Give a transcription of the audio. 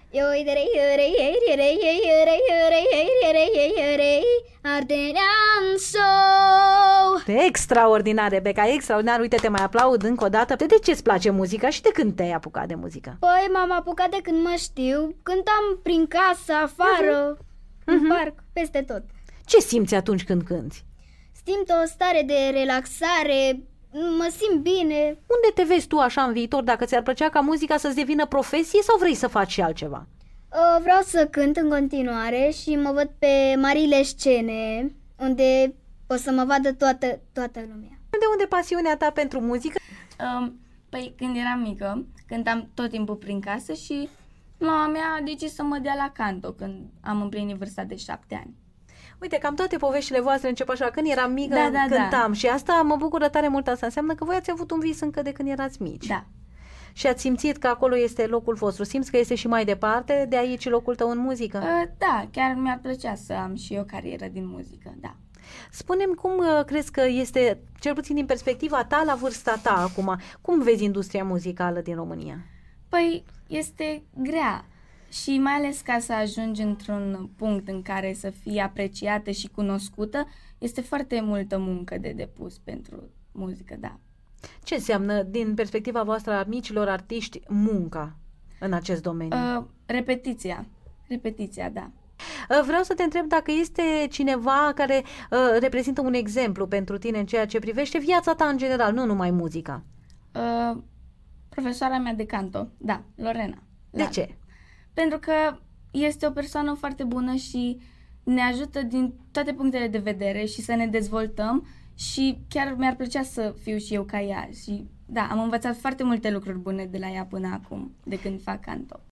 Ardelean Show. Extraordinar, Rebecca, extraordinar. Uite, te mai aplaud încă o dată. De ce îți place muzica și de când te-ai apucat de muzică? Păi m-am apucat de când mă știu. Cântam prin casă, afară, în parc, peste tot. Ce simți atunci când cânti? Simt o stare de relaxare, mă simt bine. Unde te vezi tu așa în viitor, dacă ți-ar plăcea ca muzica să-ți devină profesie sau vrei să faci și altceva? Vreau să cânt în continuare și mă văd pe marile scene, unde o să mă vadă toată lumea. De unde pasiunea ta pentru muzică? Păi când eram mică, cântam tot timpul prin casă și mama mea a decis să mă dea la canto când am împlinit vârsta de 7 ani. Uite, cam toate poveștile voastre încep așa, când eram mică, cântam. Și asta mă bucură tare mult. Asta înseamnă că voi ați avut un vis încă de când erați mici. Da. Și ați simțit că acolo este locul vostru. Simți că este și mai departe de aici locul tău în muzică? Da, chiar mi-ar plăcea să am și o carieră din muzică, da. Spune-mi, cum crezi că este, cel puțin din perspectiva ta, la vârsta ta acum, cum vezi industria muzicală din România? Păi, este grea și mai ales ca să ajungi într-un punct în care să fii apreciată și cunoscută, este foarte multă muncă de depus pentru muzică, da. Ce înseamnă, din perspectiva voastră a micilor artiști, munca în acest domeniu? Repetiția, da. Vreau să te întreb dacă este cineva care reprezintă un exemplu pentru tine în ceea ce privește viața ta în general, nu numai muzica. Profesoara mea de canto, da, Lorena. De ce? Pentru că este o persoană foarte bună și ne ajută din toate punctele de vedere și să ne dezvoltăm și chiar mi-ar plăcea să fiu și eu ca ea și da, am învățat foarte multe lucruri bune de la ea până acum, de când fac canto.